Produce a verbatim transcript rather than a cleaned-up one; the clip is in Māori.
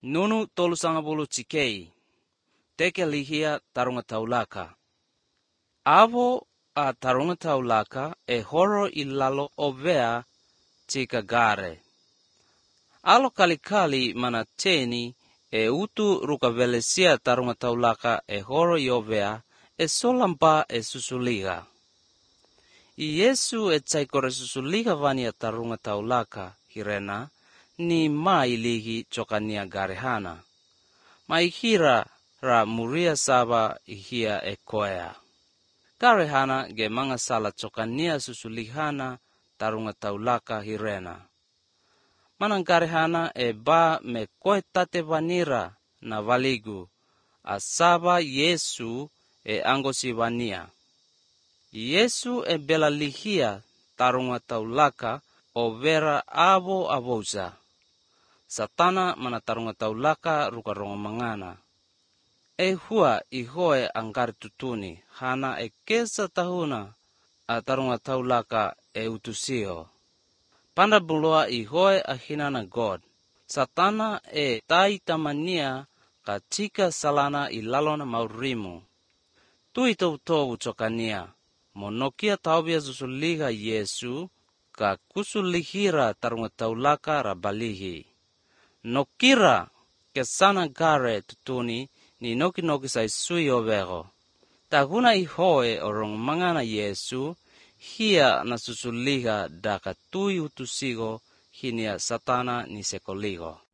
Nunu tolu sanga bulu cikei. Teke lihia tarunga taulaka. Avo a tarunga taulaka e horo ilalo ovea cika gare. Alo kali-kali mana teni e utu ruka velesia tarunga taulaka e horo i ovea e solampa e susuliga. I Yesu e tsaikore susuliga vania tarunga taulaka hirena ni mai lihi cokania garehana. Mai hira ra muria saba ihia e koea. Garehana ge manga sala cokania susulihana tarunga taulaka hirena. Manang garehana e ba me koe tate vanira na valigu. Asaba Yesu e angosi vania. Yesu e bela lihia tarunga taulaka o vera avo avoza. Satana mana tarunga taulaka ruka rongo mangana. E hua i hoe angkari tutuni hana e kesa tahuna a tarunga taulaka e utusio. Panda buloa i hoe a hinana God. Satana e tai tamania ka tika salana i lalona maurimu. Tui tau tovu cokania. Monokia taubia susuliga Yesu ka kusulihira tarunga taulaka rabalihi. Nokira kesana gare tutuni ni noki noki sai sui ovego. Taguna i hoe orong mangana Yesu hia na susuliga daka tui utusigo hinia Satana ni sekoligo.